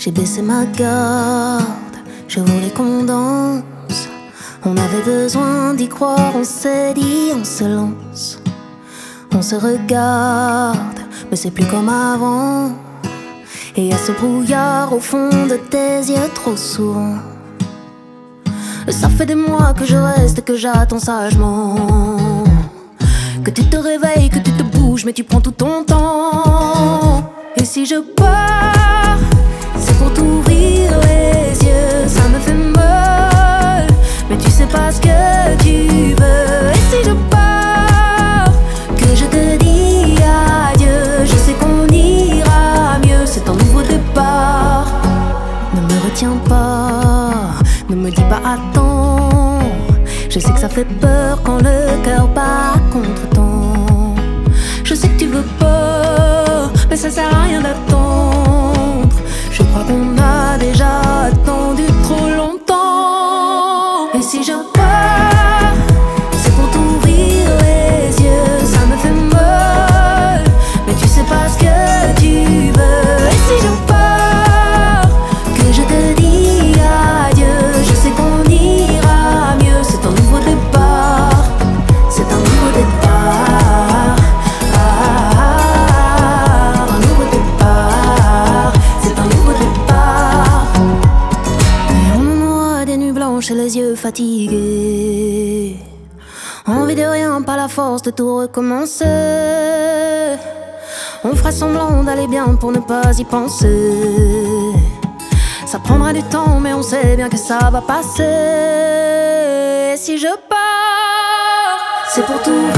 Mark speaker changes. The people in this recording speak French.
Speaker 1: J'ai baissé ma garde, je voulais qu'on danse. On avait besoin d'y croire, on s'est dit, on se lance. On se regarde, mais c'est plus comme avant. Et y'a ce brouillard au fond de tes yeux trop souvent. Ça fait des mois que je reste et que j'attends sagement. Que tu te réveilles, que tu te bouges, mais tu prends tout ton temps. Et si je pars, c'est pour t'ouvrir les yeux. Ça me fait mal, mais tu sais pas ce que tu veux. Et si je pars, que je te dis adieu, je sais qu'on ira mieux, c'est un nouveau départ. Ne me retiens pas, ne me dis pas attends. Je sais que ça fait peur quand le cœur bat contre temps. Je sais que tu veux pas, mais ça sert à rien d'attendre. Je crois qu'on a déjà attendu trop longtemps. Et si je pars, c'est pour t'ouvrir les yeux. Ça me fait mal, mais tu sais pas ce que tu veux. Et si je pars, que je te dis adieu, je sais qu'on ira mieux. C'est un nouveau départ, c'est un nouveau départ. Un nouveau départ, c'est un nouveau départ. Et on aura des nuits blanches et les yeux fatigués. Envie de rien, pas la force de tout recommencer. On fera semblant d'aller bien pour ne pas y penser. Ça prendra du temps, mais on sait bien que ça va passer. Et si je pars, c'est pour tout